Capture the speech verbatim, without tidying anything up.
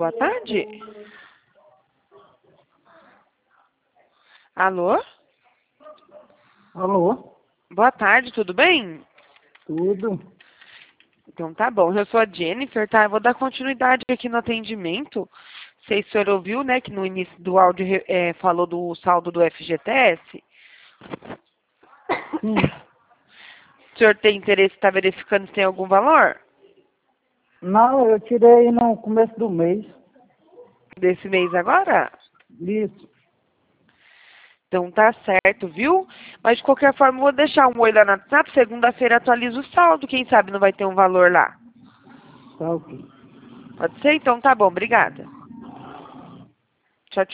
Boa tarde. Alô? Alô? Boa tarde, tudo bem? Tudo? Então tá bom, eu sou a Jennifer, tá? Eu vou dar continuidade aqui no atendimento. Não sei se o senhor ouviu, né, que no início do áudio é, falou do saldo do F G T S. Sim. O senhor tem interesse em estar verificando se tem algum valor? Não, eu tirei no começo do mês. Desse mês agora? Isso. Então tá certo, viu? Mas de qualquer forma, eu vou deixar um oi lá no WhatsApp. Segunda-feira atualiza o saldo. Quem sabe não vai ter um valor lá. Tá ok. Pode ser? Então tá bom, obrigada.